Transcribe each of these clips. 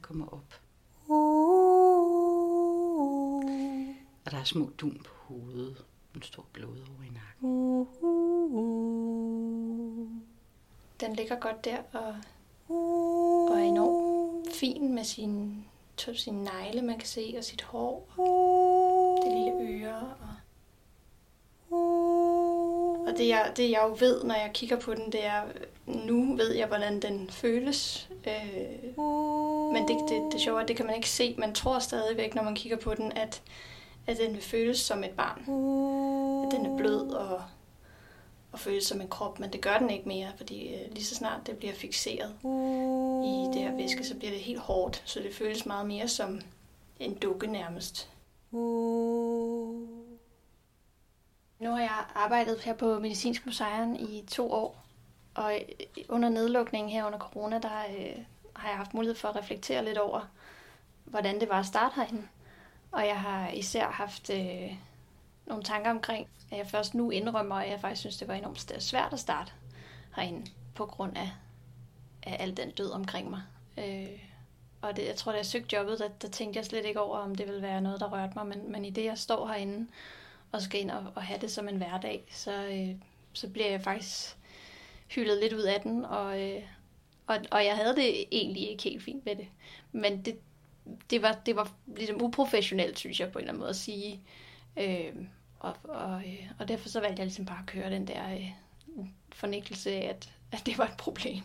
kommer op. Og der er små dun på hovedet. En stor blod over i nakken. Den ligger godt der og er enormt fin med sin negle, man kan se, og sit hår. Og det lille øre. Og det jeg jo ved, når jeg kigger på den, det er, nu ved jeg, hvordan den føles. Men det sjove er, det kan man ikke se. Man tror stadigvæk, når man kigger på den, at den vil føles som et barn. At den er blød og føles som en krop, men det gør den ikke mere, fordi lige så snart det bliver fikseret i det her væske, så bliver det helt hårdt, så det føles meget mere som en dukke nærmest. Nu har jeg arbejdet her på Medicinsk Museum i 2 år, og under nedlukningen her under corona, der har jeg haft mulighed for at reflektere lidt over, hvordan det var at starte herinde. Og jeg har især haft nogle tanker omkring, at jeg først nu indrømmer, at jeg faktisk synes, det var enormt svært at starte herinde, på grund af al den død omkring mig. Og jeg tror, da jeg søgte jobbet, der tænkte jeg slet ikke over, om det ville være noget, der rørte mig. Men i det, jeg står herinde og skal ind og have det som en hverdag, så bliver jeg faktisk hyldet lidt ud af den. Og jeg havde det egentlig ikke helt fint med det. Men det var ligesom uprofessionelt, synes jeg, på en eller anden måde at sige. Og derfor så valgte jeg ligesom bare at køre den der fornægtelse af, at det var et problem.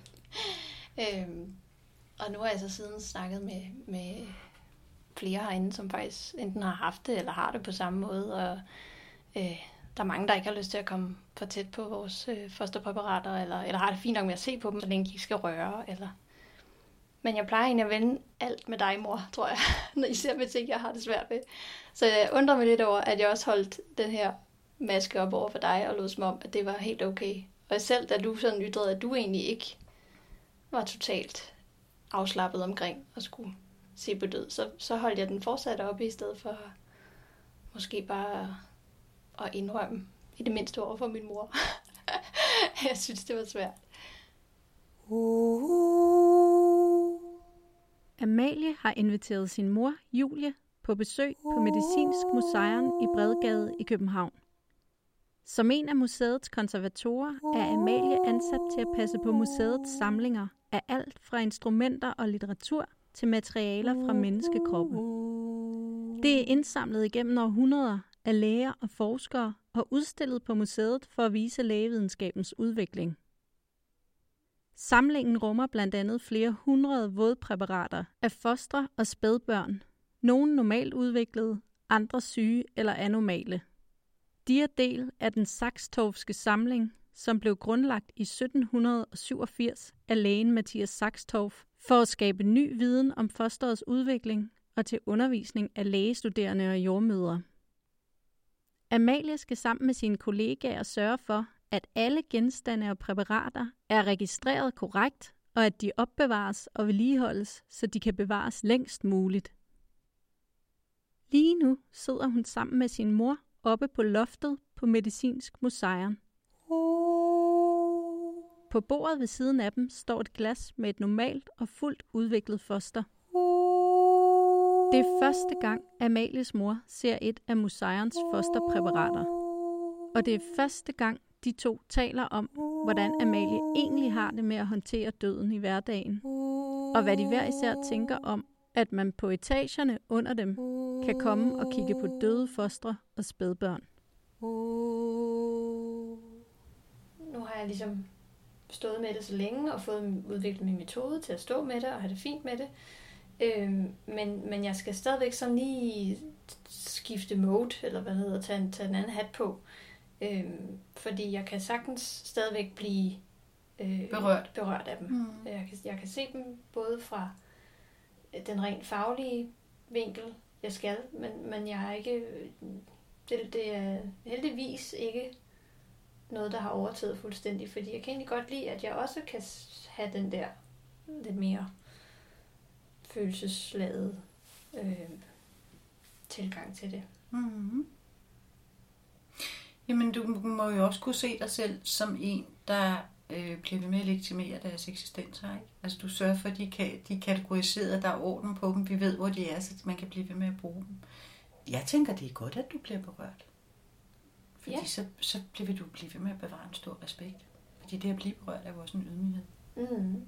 Og nu har jeg så siden snakket med flere herinde, som faktisk enten har haft det, eller har det på samme måde. Og der er mange, der ikke har lyst til at komme for tæt på vores fosterpræparater, eller har det fint nok med at se på dem, så længe de ikke skal røre. Men jeg plejer egentlig at vende alt med dig, mor, tror jeg, når især med ting, jeg har det svært ved. Så jeg undrer mig lidt over, at jeg også holdt den her maske op over for dig, og lod som om, at det var helt okay. Og selv da du sådan ytrede, at du egentlig ikke var totalt afslappet omkring at skulle se på død, så holdt jeg den fortsat oppe, i stedet for måske bare at indrømme, i det mindste over for min mor. Jeg synes, det var svært. Amalie har inviteret sin mor, Julie, på besøg på Medicinsk Museum i Bredgade i København. Som en af museets konservatorer er Amalie ansat til at passe på museets samlinger af alt fra instrumenter og litteratur til materialer fra menneskekroppe. Det er indsamlet igennem århundreder af læger og forskere og udstillet på museet for at vise lægevidenskabens udvikling. Samlingen rummer blandt andet flere hundrede vådpræparater af fostre og spædbørn, nogle normalt udviklede, andre syge eller anormale. De er del af den Saxtorffske samling, som blev grundlagt i 1787 af lægen Mathias Saxtorph for at skabe ny viden om fosterets udvikling og til undervisning af lægestuderende og jordmødre. Amalie skal sammen med sine kollegaer sørge for, at alle genstande og præparater er registreret korrekt, og at de opbevares og vedligeholdes, så de kan bevares længst muligt. Lige nu sidder hun sammen med sin mor oppe på loftet på Medicinsk Museum. På bordet ved siden af dem står et glas med et normalt og fuldt udviklet foster. Det er første gang, Amalies mor ser et af museums fosterpræparater. Og det er første gang, de to taler om, hvordan Amalie egentlig har det med at håndtere døden i hverdagen. Og hvad de hver især tænker om, at man på etagerne under dem kan komme og kigge på døde fostre og spædbørn. Nu har jeg ligesom stået med det så længe og fået udviklet min metode til at stå med det og have det fint med det. Men jeg skal stadigvæk sådan lige skifte mode, eller hvad hedder, tage en anden hat på. Fordi jeg kan sagtens stadigvæk blive berørt af dem. Mm. Jeg kan se dem både fra den rent faglige vinkel, jeg skal, men jeg har ikke, det er heldigvis ikke noget, der har overtaget fuldstændig, fordi jeg kan egentlig godt lide, at jeg også kan have den der lidt mere følelsesladede tilgang til det. Mm-hmm. Jamen, du må jo også kunne se dig selv som en, der bliver ved med at legitimere deres eksistens her, ikke? Altså du sørger for, at de er kategoriseret, der er orden på dem, vi ved, hvor de er, så man kan blive ved med at bruge dem. Jeg tænker, det er godt, at du bliver berørt. Fordi så vil du blive ved med at bevare en stor respekt. Fordi det at blive berørt er jo også en ydmyghed. Mm.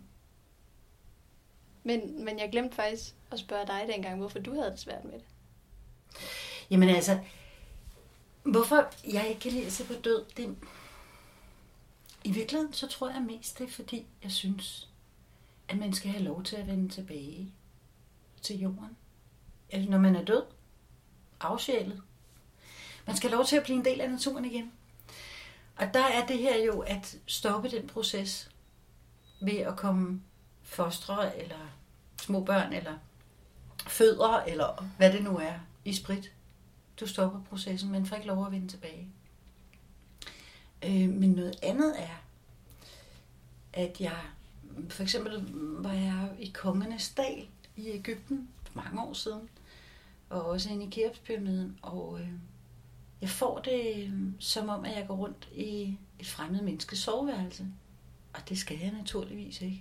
Men jeg glemte faktisk at spørge dig dengang, hvorfor du havde det svært med det. Jamen altså, hvorfor jeg ikke kan lide at se på død, det... I virkeligheden, så tror jeg mest, det er fordi, jeg synes, at man skal have lov til at vende tilbage til jorden. Altså, når man er død, afsjælet. Man skal have lov til at blive en del af naturen igen. Og der er det her jo at stoppe den proces ved at komme fostre, eller små børn, eller fødder, eller hvad det nu er, i sprit. Du stopper processen, men får ikke lov at vende tilbage. Men noget andet er, at jeg, for eksempel var jeg i Kongernes Dal i Egypten for mange år siden, og også inde i Keopspyramiden, og jeg får det som om, at jeg går rundt i et fremmed menneskes soveværelse. Og det skal jeg naturligvis ikke.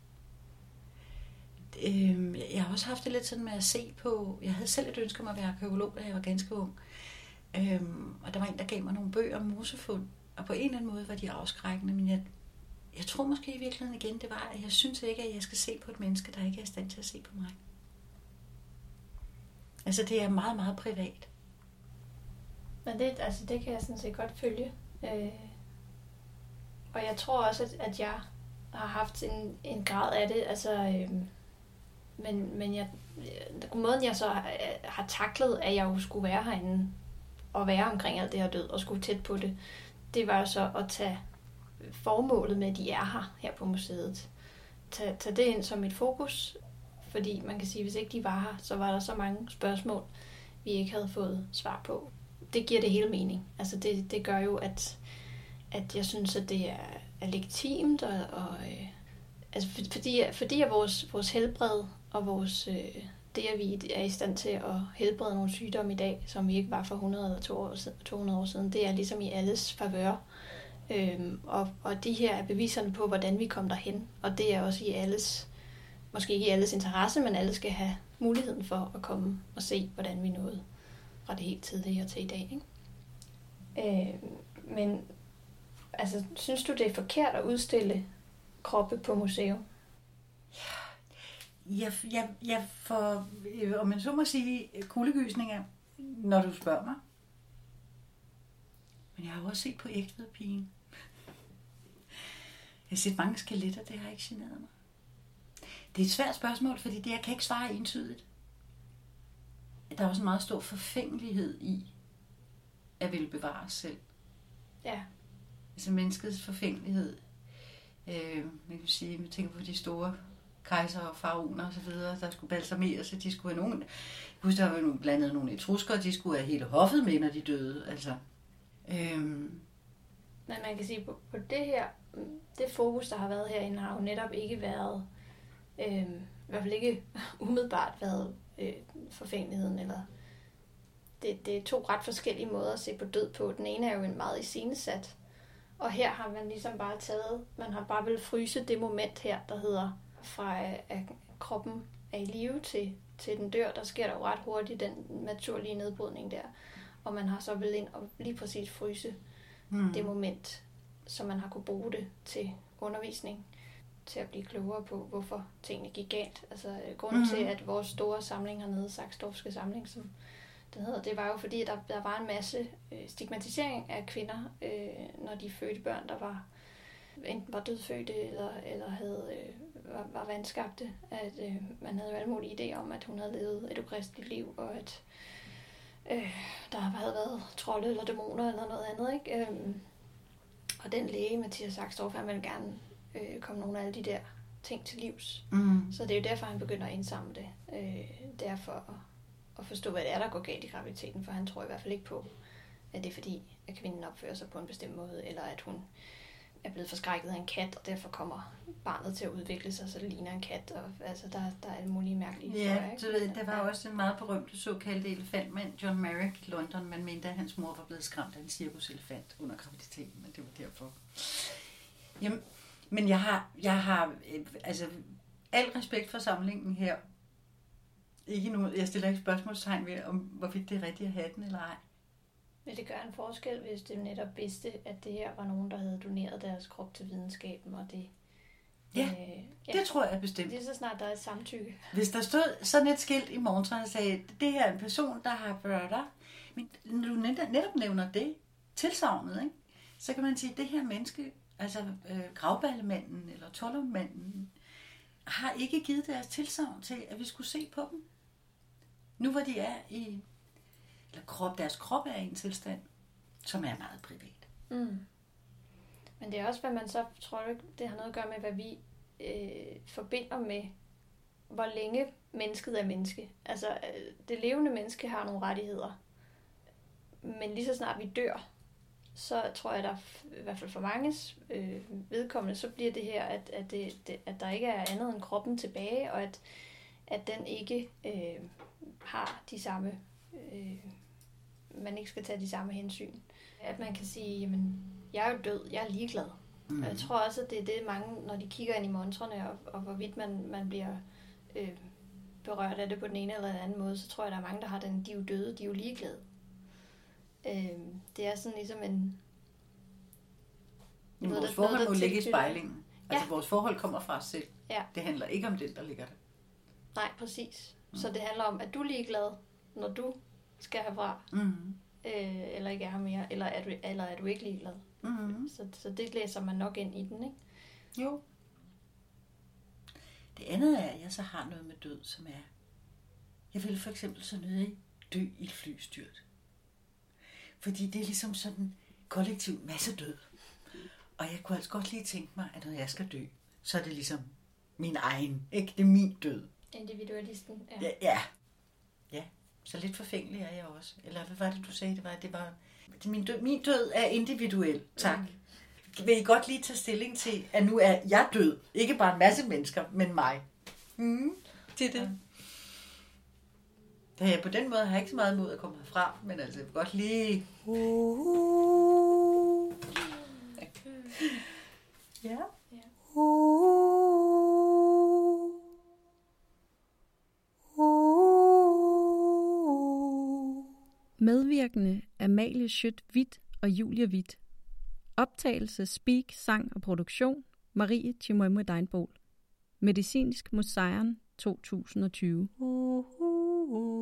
Jeg har også haft det lidt sådan med at se på... Jeg havde selv et ønske om at være arkæolog, da jeg var ganske ung. Og der var en, der gav mig nogle bøger om mosefund. Og på en eller anden måde var de afskrækkende. Men jeg tror måske i virkeligheden igen, det var, at jeg synes ikke, at jeg skal se på et menneske, der ikke er i stand til at se på mig. Altså det er meget, meget privat. Men det kan jeg sådan set godt følge. Og jeg tror også, at jeg har haft en grad af det. Altså, men måden jeg så har taklet, at jeg jo skulle være herinde og være omkring alt det her død og skulle tæt på det, det var så at tage formålet med, at de er her på museet. Tag det ind som et fokus, fordi man kan sige, at hvis ikke de var her, så var der så mange spørgsmål, vi ikke havde fået svar på. Det giver det hele mening. Altså det gør jo, at jeg synes, at det er legitimt, altså fordi at vores helbred og vores, det, at vi er i stand til at helbrede nogle sygdomme i dag, som vi ikke var for 100 eller 200 år siden, det er ligesom i alles favør. Og de her er beviserne på, hvordan vi kom derhen. Og det er også i alles, måske ikke i alles interesse, men alle skal have muligheden for at komme og se, hvordan vi nåede fra det helt tidlige og til i dag. Ikke? Men altså, synes du, det er forkert at udstille kroppe på museum? Jeg får, om man så må sige, kuldegysninger, når du spørger mig. Men jeg har også set på Egtvedpigen. Jeg har set mange skeletter, det har ikke generet mig. Det er et svært spørgsmål, fordi det jeg kan ikke svare entydigt. Der er også en meget stor forfængelighed i at ville bevare os selv. Ja. Altså menneskets forfængelighed. Jeg kan sige, jeg tænker på de store kejser og faraoner og så videre, der skulle balsameres, så de skulle have nogen. Jeg husker, der var blandt andet nogle etrusker, de skulle have hele hoffet med, når de døde. Altså. Men man kan sige, på det her, det fokus, der har været herinde, har jo netop ikke været, i hvert fald ikke umiddelbart været forfængeligheden, eller det er to ret forskellige måder at se på død på. Den ene er jo en meget iscenesat, og her har man ligesom bare man har bare vel fryse det moment her, der hedder fra at kroppen er i live til den dør, der sker der jo ret hurtigt den naturlige nedbrydning der, og man har så vel ind og lige præcis fryse det moment, så man har kunne bruge det til undervisning, til at blive klogere på, hvorfor tingene gik galt. Altså grunden til, at vores store samling hernede, Saxtorpske samling, som den hedder, det var jo fordi, der var en masse stigmatisering af kvinder, når de fødte børn, der enten var dødfødte eller havde, var vanskabte. At man havde jo alle mulige idéer om, at hun havde levet et ukristeligt liv, og at der havde været trolde eller dæmoner eller noget andet, ikke? Og den læge, Mathias Saxtorph, han ville gerne komme nogle af alle de der ting til livs. Så det er jo derfor, han begynder at indsamle det. Det er for at forstå, hvad det er, der går galt i graviditeten, for han tror i hvert fald ikke på, at det er fordi, at kvinden opfører sig på en bestemt måde, eller at hun er blevet forskrækket af en kat, og derfor kommer barnet til at udvikle sig, så det ligner en kat, og altså, der er alle mulige mærkelige historier. Ja, du ved, der var også en meget berømte såkaldte elefantmand, John Merrick i London. Man mente, at hans mor var blevet skræmt af en cirkuselefant under graviditeten, men det var derfor. Jamen, Men jeg har altså al respekt for samlingen her. Ikke nu, jeg stiller ikke spørgsmålstegn ved, om hvorvidt det er rigtigt at have den eller ej. Vil det gøre en forskel, hvis det netop vidste, at det her var nogen, der havde doneret deres krop til videnskaben, og det... Ja, det tror jeg bestemt. Det er så snart, der er et samtykke. Hvis der stod sådan et skilt i morgen, og sagde, det her er en person, der har børn dig, men når du netop nævner det, tilsagnet, ikke? Så kan man sige, at det her menneske, altså gravballemanden eller tollermanden, har ikke givet deres tilsagn til, at vi skulle se på dem. Nu hvor de er i, eller deres krop er i en tilstand, som er meget privat. Mm. Men det er også, hvad man så tror ikke, det har noget at gøre med, hvad vi forbinder med, hvor længe mennesket er menneske. Altså, det levende menneske har nogle rettigheder. Men lige så snart vi dør, så tror jeg, der i hvert fald for manges vedkommende, så bliver det her, at der ikke er andet end kroppen tilbage, og at den ikke har de samme, man ikke skal tage de samme hensyn. At man kan sige, jamen, jeg er jo død, jeg er ligeglad. Og jeg tror også, at det er det mange, når de kigger ind i montrene, og hvorvidt man bliver berørt af det på den ene eller den anden måde, så tror jeg, der er mange, der har den, de er jo døde, de er jo ligeglade. Det er sådan ligesom en... Vores forhold må ligge i spejlingen. Altså vores forhold kommer fra os selv. Ja. Det handler ikke om den, der ligger der. Nej, præcis. Så det handler om, at du er ligeglad, når du skal herfra. Mm-hmm. Eller ikke er her mere, eller er du ikke ligeglad. Mm-hmm. Så det læser man nok ind i den, ikke? Jo. Det andet er, at jeg så har noget med død, som er... Jeg vil for eksempel så nødig dø i et flystyrt. Fordi det er ligesom sådan kollektiv masse død. Og jeg kunne altså godt lige tænke mig, at når jeg skal dø, så er det ligesom min egen, ikke? Det er min død. Individualisten, ja. Ja, så lidt forfængelig er jeg også. Eller hvad var det, du sagde? Det var min død er individuel, tak. Vil I godt lige tage stilling til, at nu er jeg død? Ikke bare en masse mennesker, men mig. Det er det. Ja, på den måde har jeg ikke så meget imod at komme herfra, men altså, jeg vil godt lige... Ja. Medvirkende Amalie Schødt-Hvidt og Julie Hvidt. Optagelse, speak, sang og produktion Marie Chimoimo Deinbol. Medicinsk Museum 2020.